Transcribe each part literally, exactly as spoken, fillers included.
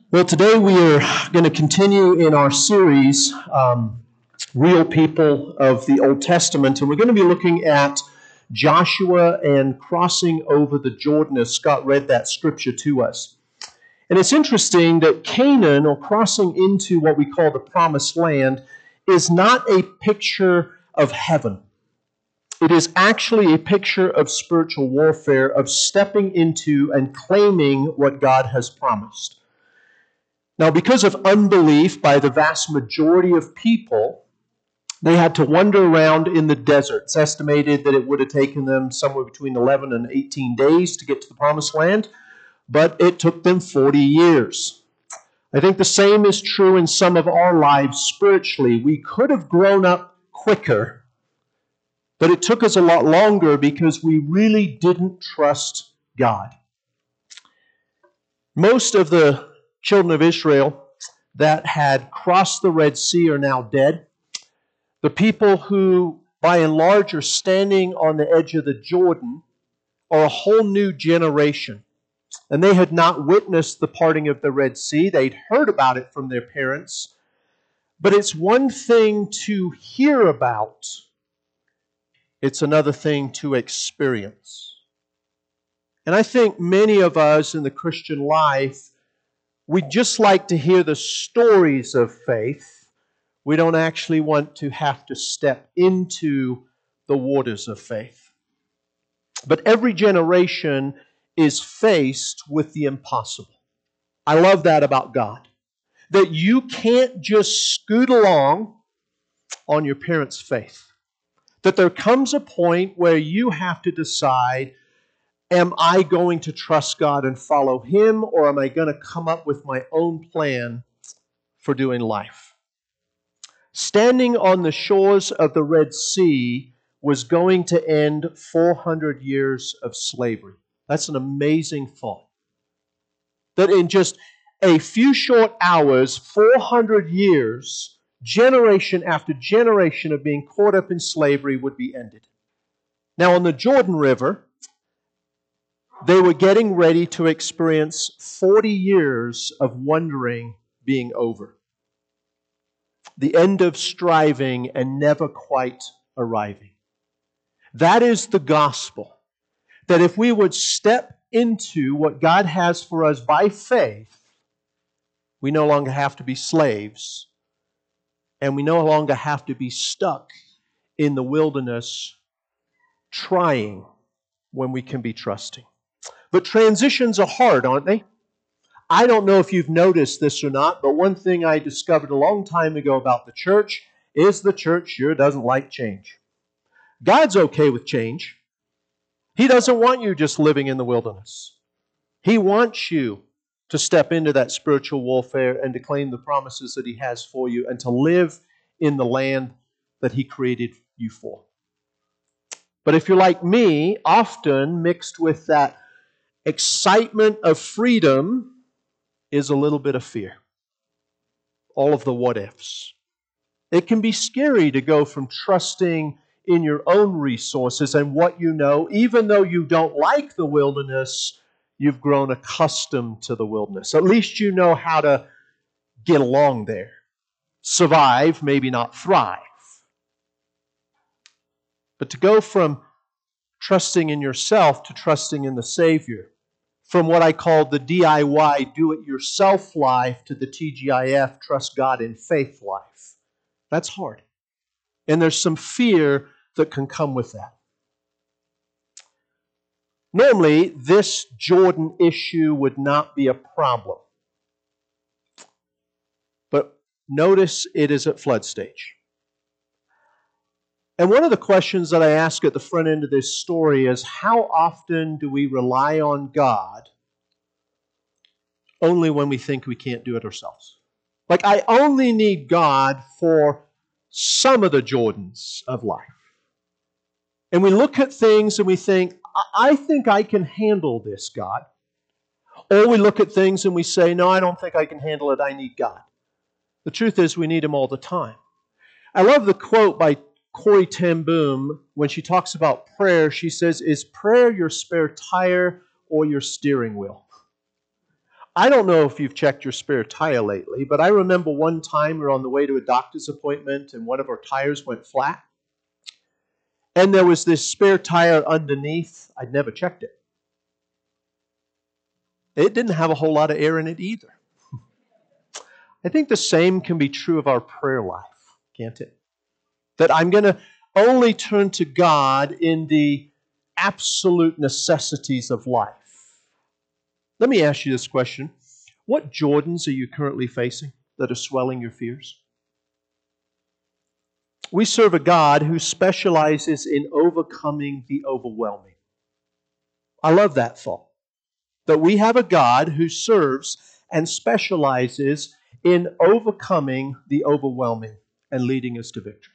Well, today we are going to continue in our series, um, Real People of the Old Testament, and we're going to be looking at Joshua and crossing over the Jordan as Scott read that scripture to us. And it's interesting that Canaan, or crossing into what we call the Promised Land, is not a picture of heaven. It is actually a picture of spiritual warfare, of stepping into and claiming what God has promised. Now, because of unbelief by the vast majority of people, they had to wander around in the desert. It's estimated that it would have taken them somewhere between eleven and eighteen days to get to the Promised Land, but it took them forty years. I think the same is true in some of our lives spiritually. We could have grown up quicker, but it took us a lot longer because we really didn't trust God. Most of the children of Israel that had crossed the Red Sea are now dead. The people who, by and large, are standing on the edge of the Jordan are a whole new generation. And they had not witnessed the parting of the Red Sea. They'd heard about it from their parents. But it's one thing to hear about. It's another thing to experience. And I think many of us in the Christian life, we just like to hear the stories of faith. We don't actually want to have to step into the waters of faith. But every generation is faced with the impossible. I love that about God. That you can't just scoot along on your parents' faith. That there comes a point where you have to decide, am I going to trust God and follow Him, or am I going to come up with my own plan for doing life? Standing on the shores of the Red Sea was going to end four hundred years of slavery. That's an amazing thought. That in just a few short hours, four hundred years, generation after generation of being caught up in slavery would be ended. Now on the Jordan River, they were getting ready to experience forty years of wandering being over. The end of striving and never quite arriving. That is the gospel. That if we would step into what God has for us by faith, we no longer have to be slaves, and we no longer have to be stuck in the wilderness trying when we can be trusting. But transitions are hard, aren't they? I don't know if you've noticed this or not, but one thing I discovered a long time ago about the church is the church sure doesn't like change. God's okay with change. He doesn't want you just living in the wilderness. He wants you to step into that spiritual warfare and to claim the promises that He has for you and to live in the land that He created you for. But if you're like me, often mixed with that excitement of freedom is a little bit of fear. All of the what ifs. It can be scary to go from trusting in your own resources and what you know, even though you don't like the wilderness, you've grown accustomed to the wilderness. At least you know how to get along there. Survive, maybe not thrive. But to go from trusting in yourself to trusting in the Savior, from what I call the D I Y, do-it-yourself life, to the T G I F, trust God in faith life. That's hard. And there's some fear that can come with that. Normally, this Jordan issue would not be a problem. But notice it is at flood stage. And one of the questions that I ask at the front end of this story is, how often do we rely on God only when we think we can't do it ourselves? Like, I only need God for some of the Jordans of life. And we look at things and we think, I think I can handle this, God. Or we look at things and we say, no, I don't think I can handle it, I need God. The truth is, we need Him all the time. I love the quote by Corrie ten Boom when she talks about prayer. She says, is prayer your spare tire or your steering wheel? I don't know if you've checked your spare tire lately, but I remember one time we were on the way to a doctor's appointment and one of our tires went flat. And there was this spare tire underneath. I'd never checked it. It didn't have a whole lot of air in it either. I think the same can be true of our prayer life, can't it? That I'm going to only turn to God in the absolute necessities of life. Let me ask you this question. What Jordans are you currently facing that are swelling your fears? We serve a God who specializes in overcoming the overwhelming. I love that thought. That we have a God who serves and specializes in overcoming the overwhelming and leading us to victory.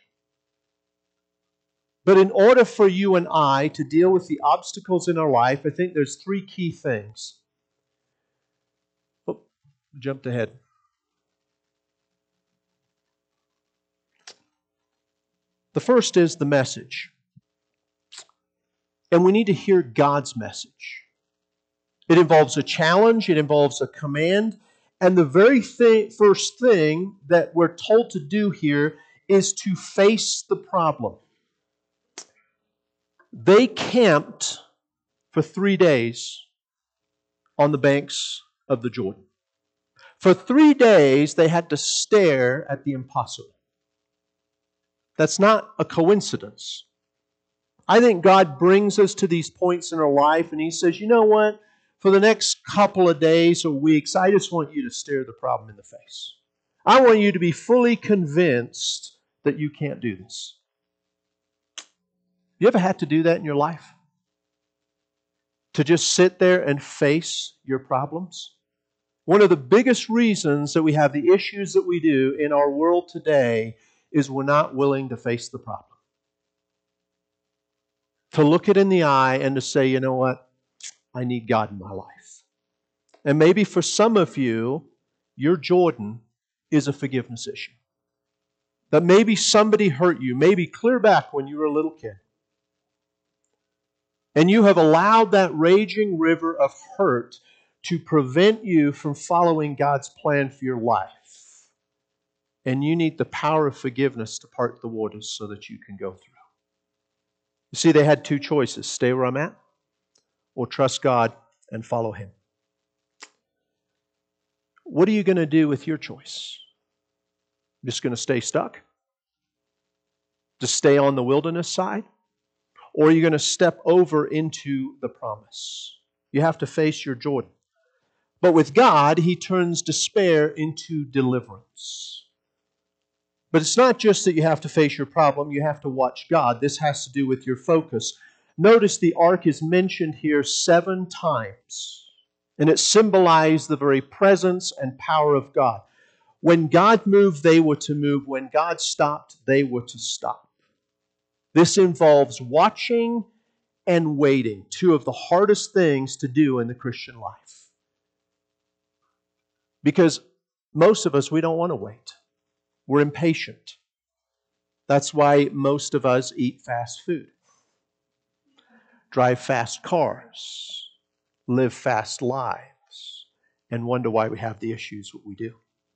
But in order for you and I to deal with the obstacles in our life, I think there's three key things. Oh, jumped ahead. The first is the message. And we need to hear God's message. It involves a challenge, it involves a command, and the very thing, first thing that we're told to do here is to face the problem. They camped for three days on the banks of the Jordan. For three days, they had to stare at the impossible. That's not a coincidence. I think God brings us to these points in our life and He says, you know what? For the next couple of days or weeks, I just want you to stare the problem in the face. I want you to be fully convinced that you can't do this. You ever had to do that in your life? To just sit there and face your problems? One of the biggest reasons that we have the issues that we do in our world today is we're not willing to face the problem. To look it in the eye and to say, you know what? I need God in my life. And maybe for some of you, your Jordan is a forgiveness issue. That maybe somebody hurt you, maybe clear back when you were a little kid. And you have allowed that raging river of hurt to prevent you from following God's plan for your life. And you need the power of forgiveness to part the waters so that you can go through. You see, they had two choices. Stay where I'm at or trust God and follow Him. What are you going to do with your choice? Just going to stay stuck? Just stay on the wilderness side? Or are you going to step over into the promise? You have to face your Jordan. But with God, He turns despair into deliverance. But it's not just that you have to face your problem, you have to watch God. This has to do with your focus. Notice the ark is mentioned here seven times. And it symbolized the very presence and power of God. When God moved, they were to move. When God stopped, they were to stop. This involves watching and waiting, two of the hardest things to do in the Christian life. Because most of us, we don't want to wait. We're impatient. That's why most of us eat fast food, drive fast cars, live fast lives, and wonder why we have the issues that we do.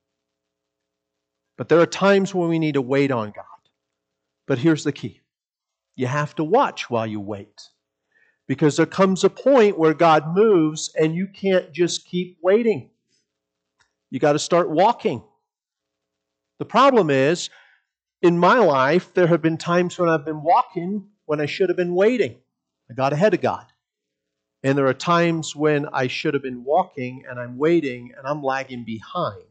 But there are times when we need to wait on God. But here's the key. You have to watch while you wait. Because there comes a point where God moves and you can't just keep waiting. You got to start walking. The problem is, in my life, there have been times when I've been walking when I should have been waiting. I got ahead of God. And there are times when I should have been walking and I'm waiting and I'm lagging behind.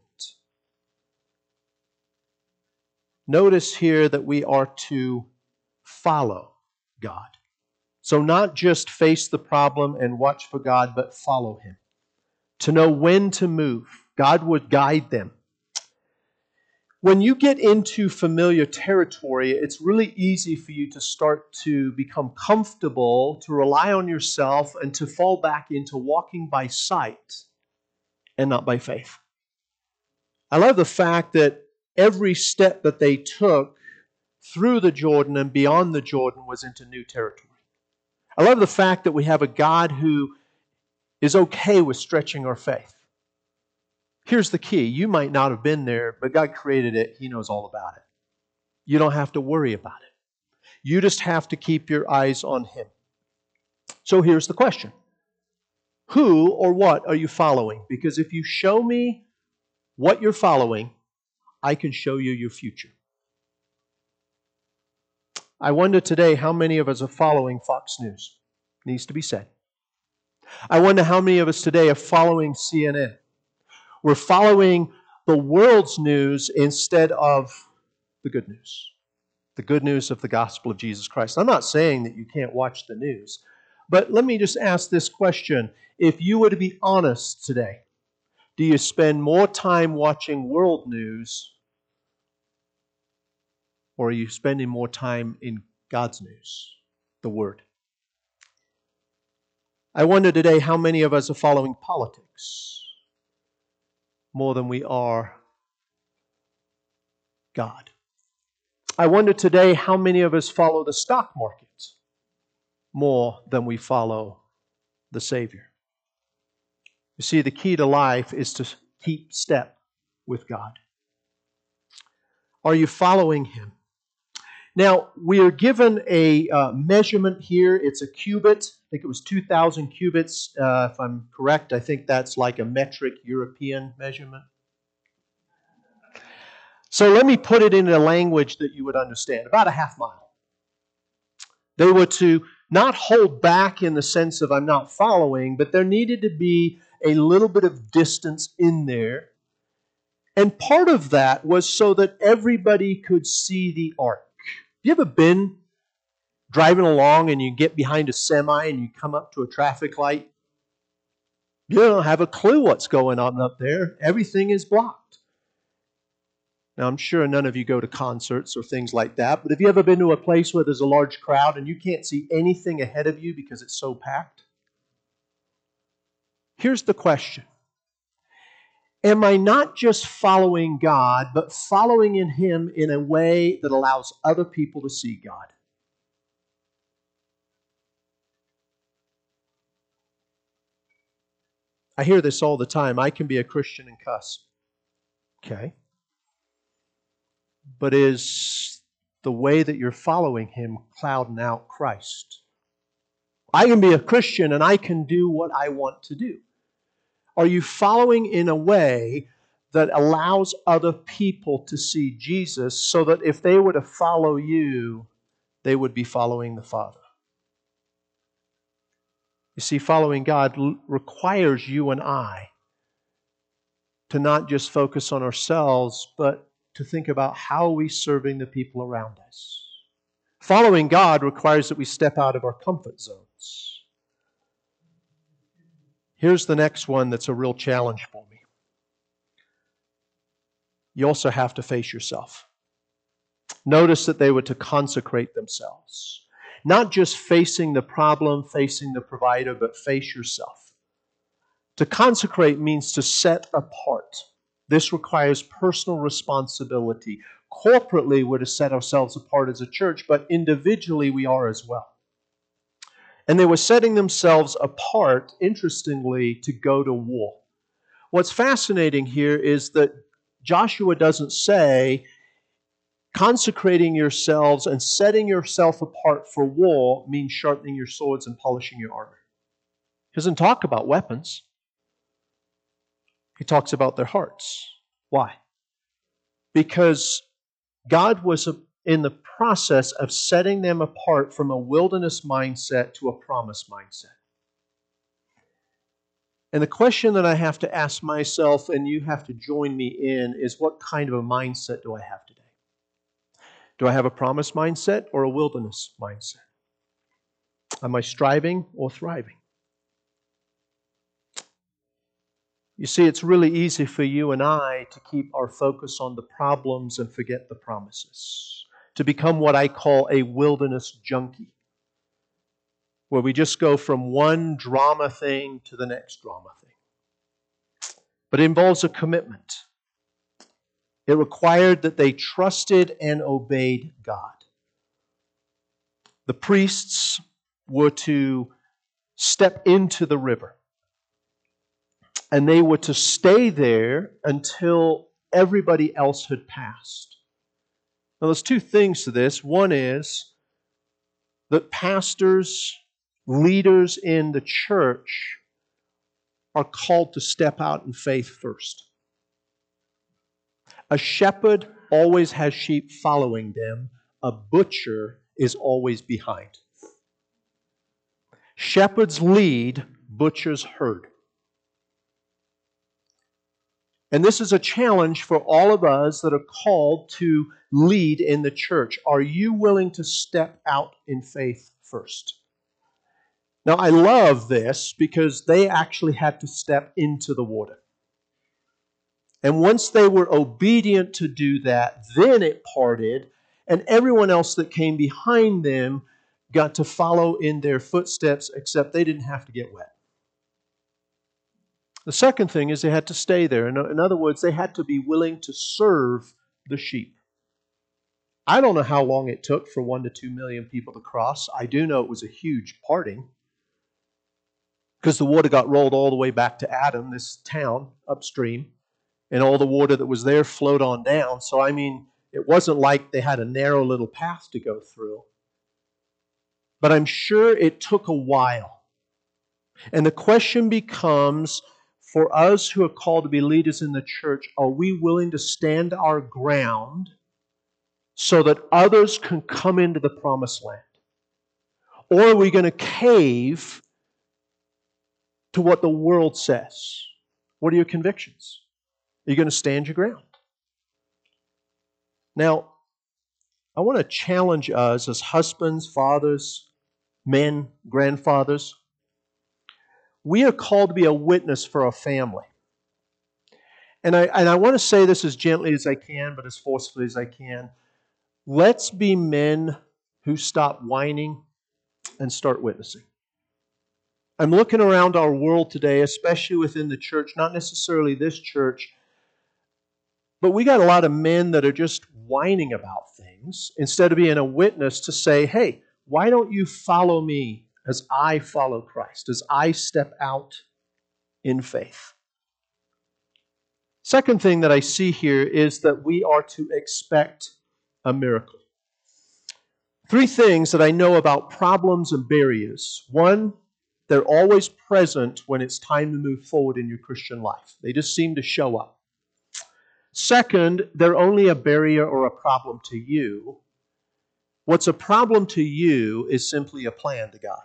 Notice here that we are to follow God. So not just face the problem and watch for God, but follow Him. To know when to move. God would guide them. When you get into familiar territory, it's really easy for you to start to become comfortable, to rely on yourself, and to fall back into walking by sight and not by faith. I love the fact that every step that they took through the Jordan and beyond the Jordan was into new territory. I love the fact that we have a God who is okay with stretching our faith. Here's the key. You might not have been there, but God created it. He knows all about it. You don't have to worry about it. You just have to keep your eyes on Him. So here's the question. Who or what are you following? Because if you show me what you're following, I can show you your future. I wonder today how many of us are following Fox News. Needs to be said. I wonder how many of us today are following C N N. We're following the world's news instead of the good news. The good news of the gospel of Jesus Christ. I'm not saying that you can't watch the news, but let me just ask this question. If you were to be honest today, do you spend more time watching world news, or are you spending more time in God's news, the Word? I wonder today how many of us are following politics more than we are God. I wonder today how many of us follow the stock market more than we follow the Savior. You see, the key to life is to keep step with God. Are you following Him? Now, we are given a uh, measurement here. It's a cubit. I think it was two thousand cubits, uh, if I'm correct. I think that's like a metric European measurement. So let me put it in a language that you would understand. About a half mile. They were to not hold back in the sense of I'm not following, but there needed to be a little bit of distance in there. And part of that was so that everybody could see the ark. Have you ever been driving along and you get behind a semi and you come up to a traffic light? You don't have a clue what's going on up there. Everything is blocked. Now, I'm sure none of you go to concerts or things like that, but have you ever been to a place where there's a large crowd and you can't see anything ahead of you because it's so packed? Here's the question. Am I not just following God, but following in Him in a way that allows other people to see God? I hear this all the time. I can be a Christian and cuss. Okay. But is the way that you're following Him clouding out Christ? I can be a Christian and I can do what I want to do. Are you following in a way that allows other people to see Jesus so that if they were to follow you, they would be following the Father? You see, following God requires you and I to not just focus on ourselves, but to think about how are we serving the people around us. Following God requires that we step out of our comfort zones. Here's the next one that's a real challenge for me. You also have to face yourself. Notice that they were to consecrate themselves. Not just facing the problem, facing the provider, but face yourself. To consecrate means to set apart. This requires personal responsibility. Corporately, we're to set ourselves apart as a church, but individually we are as well. And they were setting themselves apart, interestingly, to go to war. What's fascinating here is that Joshua doesn't say consecrating yourselves and setting yourself apart for war means sharpening your swords and polishing your armor. He doesn't talk about weapons. He talks about their hearts. Why? Because God was in the process of setting them apart from a wilderness mindset to a promise mindset. And the question that I have to ask myself, and you have to join me in, is what kind of a mindset do I have today? Do I have a promise mindset or a wilderness mindset? Am I striving or thriving? You see, it's really easy for you and I to keep our focus on the problems and forget the promises. To become what I call a wilderness junkie, where we just go from one drama thing to the next drama thing. But it involves a commitment. It required that they trusted and obeyed God. The priests were to step into the river. And they were to stay there until everybody else had passed. Now, there's two things to this. One is that pastors, leaders in the church are called to step out in faith first. A shepherd always has sheep following them. A butcher is always behind. Shepherds lead, butchers herd. And this is a challenge for all of us that are called to lead in the church. Are you willing to step out in faith first? Now, I love this because they actually had to step into the water. And once they were obedient to do that, then it parted, and everyone else that came behind them got to follow in their footsteps, except they didn't have to get wet. The second thing is they had to stay there. In other words, they had to be willing to serve the sheep. I don't know how long it took for one to two million people to cross. I do know it was a huge parting because the water got rolled all the way back to Adam, this town upstream, and all the water that was there flowed on down. So, I mean, it wasn't like they had a narrow little path to go through. But I'm sure it took a while. And the question becomes, for us who are called to be leaders in the church, are we willing to stand our ground so that others can come into the promised land? Or are we going to cave to what the world says? What are your convictions? Are you going to stand your ground? Now, I want to challenge us as husbands, fathers, men, grandfathers. We are called to be a witness for our family. And I, and I want to say this as gently as I can, but as forcefully as I can. Let's be men who stop whining and start witnessing. I'm looking around our world today, especially within the church, not necessarily this church, but we got a lot of men that are just whining about things instead of being a witness to say, hey, why don't you follow me as I follow Christ, as I step out in faith? Second thing that I see here is that we are to expect a miracle. Three things that I know about problems and barriers. One, they're always present when it's time to move forward in your Christian life. They just seem to show up. Second, they're only a barrier or a problem to you. What's a problem to you is simply a plan to God.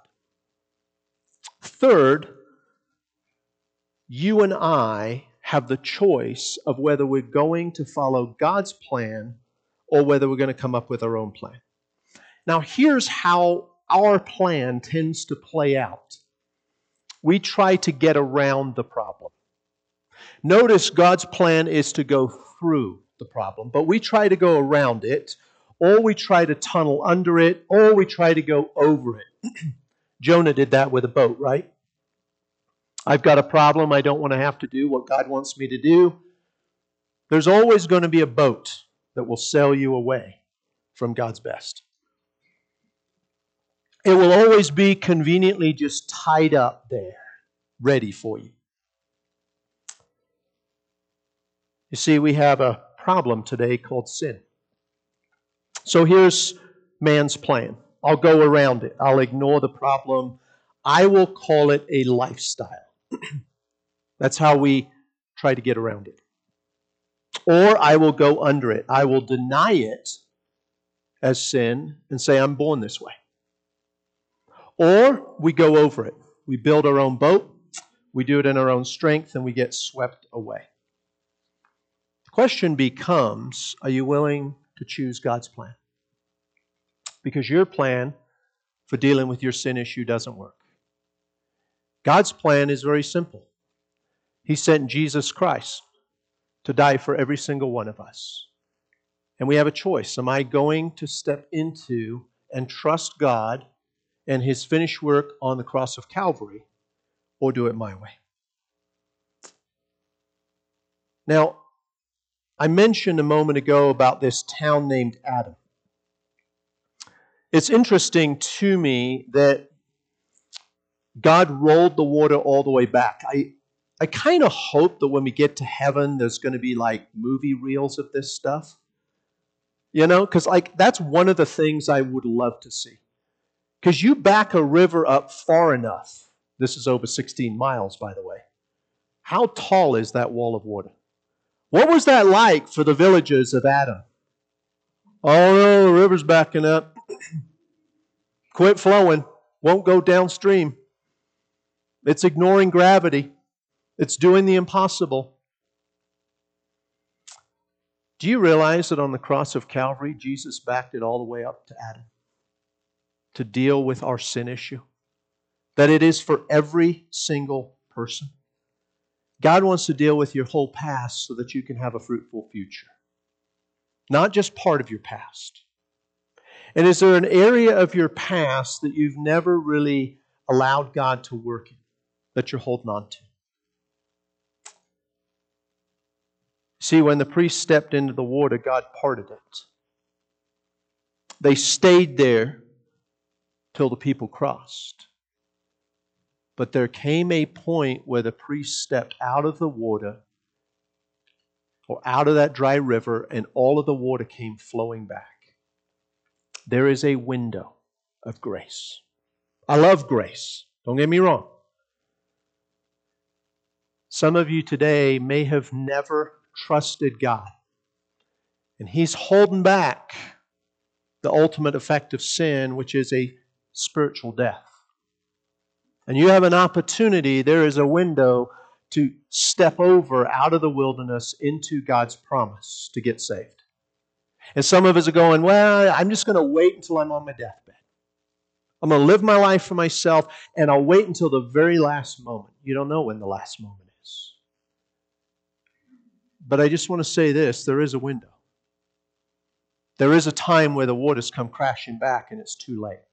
Third, you and I have the choice of whether we're going to follow God's plan or whether we're going to come up with our own plan. Now, here's how our plan tends to play out. We try to get around the problem. Notice God's plan is to go through the problem, but we try to go around it, or we try to tunnel under it, or we try to go over it. Jonah did that with a boat, right? I've got a problem. I don't want to have to do what God wants me to do. There's always going to be a boat that will sail you away from God's best. It will always be conveniently just tied up there, ready for you. You see, we have a problem today called sin. So here's man's plan. I'll go around it. I'll ignore the problem. I will call it a lifestyle. That's how we try to get around it. Or I will go under it. I will deny it as sin and say, I'm born this way. Or we go over it. We build our own boat. We do it in our own strength and we get swept away. The question becomes, are you willing to choose God's plan? Because your plan for dealing with your sin issue doesn't work. God's plan is very simple. He sent Jesus Christ to die for every single one of us. And we have a choice. Am I going to step into and trust God and His finished work on the cross of Calvary, or do it my way? Now, I mentioned a moment ago about this town named Adam. It's interesting to me that God rolled the water all the way back. I, I kind of hope that when we get to heaven, there's going to be like movie reels of this stuff. You know, because like that's one of the things I would love to see. Because you back a river up far enough. This is over sixteen miles, by the way. How tall is that wall of water? What was that like for the villagers of Adam? Oh no, the river's backing up. Quit flowing. Won't go downstream. It's ignoring gravity. It's doing the impossible. Do you realize that on the cross of Calvary, Jesus backed it all the way up to Adam to deal with our sin issue? That it is for every single person. God wants to deal with your whole past so that you can have a fruitful future. Not just part of your past. And is there an area of your past that you've never really allowed God to work in, that you're holding on to? See, when the priest stepped into the water, God parted it. They stayed there till the people crossed. But there came a point where the priest stepped out of the water or out of that dry river and all of the water came flowing back. There is a window of grace. I love grace. Don't get me wrong. Some of you today may have never trusted God. And He's holding back the ultimate effect of sin, which is a spiritual death. And you have an opportunity, there is a window to step over out of the wilderness into God's promise to get saved. And some of us are going, well, I'm just going to wait until I'm on my deathbed. I'm going to live my life for myself, and I'll wait until the very last moment. You don't know when the last moment is. But I just want to say this, there is a window. There is a time where the waters come crashing back and it's too late.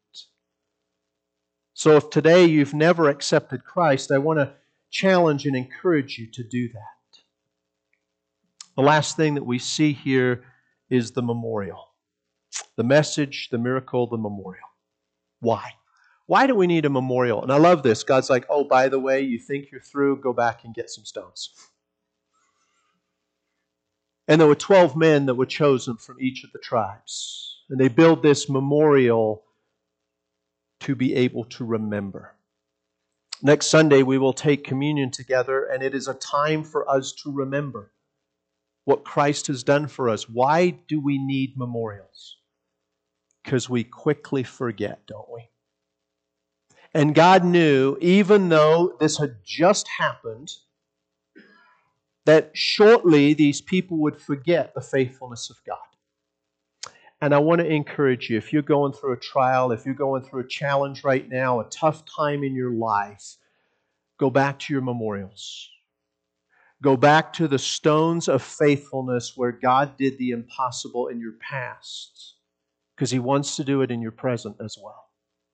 So if today you've never accepted Christ, I want to challenge and encourage you to do that. The last thing that we see here is the memorial. The message, the miracle, the memorial. Why? Why do we need a memorial? And I love this. God's like, oh, by the way, you think you're through, go back and get some stones. And there were twelve men that were chosen from each of the tribes. And they built this memorial to be able to remember. Next Sunday, we will take communion together, and it is a time for us to remember what Christ has done for us. Why do we need memorials? Because we quickly forget, don't we? And God knew, even though this had just happened, that shortly these people would forget the faithfulness of God. And I want to encourage you, if you're going through a trial, if you're going through a challenge right now, a tough time in your life, go back to your memorials. Go back to the stones of faithfulness where God did the impossible in your past, because He wants to do it in your present as well.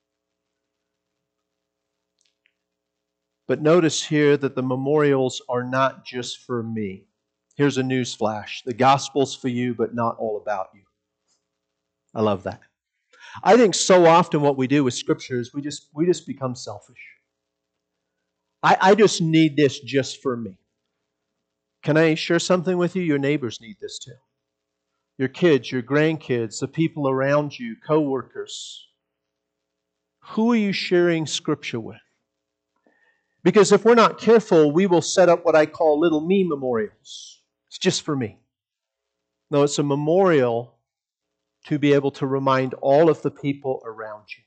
But notice here that the memorials are not just for me. Here's a news flash. The gospel's for you, but not all about you. I love that. I think so often what we do with Scripture is we just, we just become selfish. I, I just need this just for me. Can I share something with you? Your neighbors need this too. Your kids, your grandkids, the people around you, co-workers. Who are you sharing Scripture with? Because if we're not careful, we will set up what I call little me memorials. It's just for me. No, it's a memorial to be able to remind all of the people around you.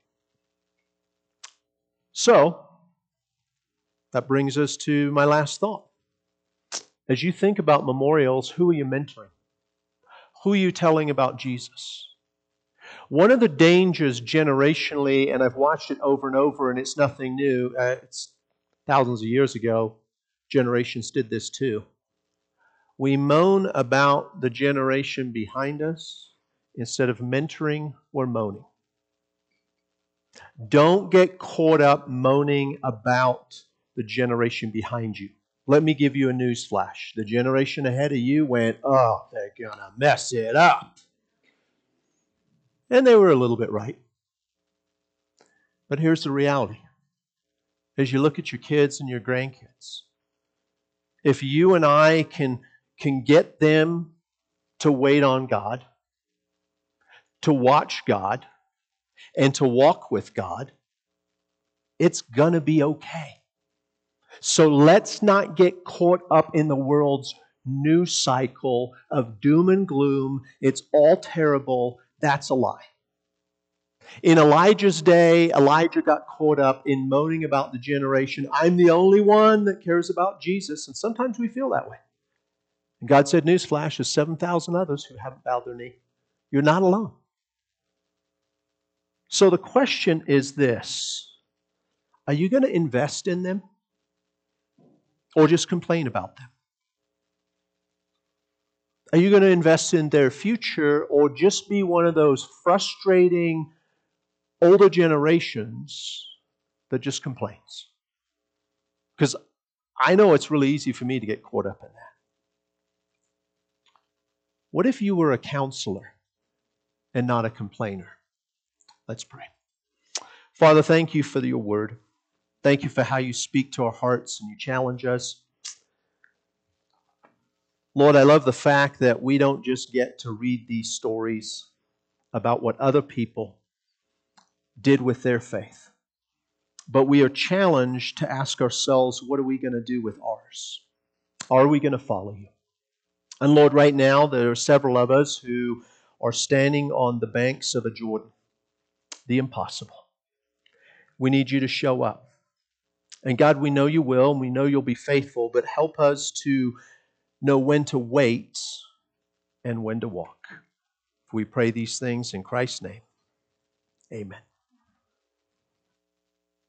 So, that brings us to my last thought. As you think about memorials, who are you mentoring? Who are you telling about Jesus? One of the dangers generationally, and I've watched it over and over, and it's nothing new. Uh, it's thousands of years ago, generations did this too. We moan about the generation behind us. Instead of mentoring, we're moaning. Don't get caught up moaning about the generation behind you. Let me give you a news flash. The generation ahead of you went, oh, they're going to mess it up. And they were a little bit right. But here's the reality. As you look at your kids and your grandkids, If you and I can, can get them to wait on God, to watch God, and to walk with God, it's going to be okay. So let's not get caught up in the world's news cycle of doom and gloom. It's all terrible. That's a lie. In Elijah's day, Elijah got caught up in moaning about the generation. I'm the only one that cares about Jesus. And sometimes we feel that way. And God said, newsflash, there's seven thousand others who haven't bowed their knee. You're not alone. So the question is this: are you going to invest in them or just complain about them? Are you going to invest in their future or just be one of those frustrating older generations that just complains? Because I know it's really easy for me to get caught up in that. What if you were a counselor and not a complainer? Let's pray. Father, thank you for your word. Thank you for how you speak to our hearts and you challenge us. Lord, I love the fact that we don't just get to read these stories about what other people did with their faith, but we are challenged to ask ourselves, what are we going to do with ours? Are we going to follow you? And Lord, right now there are several of us who are standing on the banks of a Jordan, the impossible. We need you to show up. And God, we know you will, and we know you'll be faithful, but help us to know when to wait and when to walk. We pray these things in Christ's name. Amen.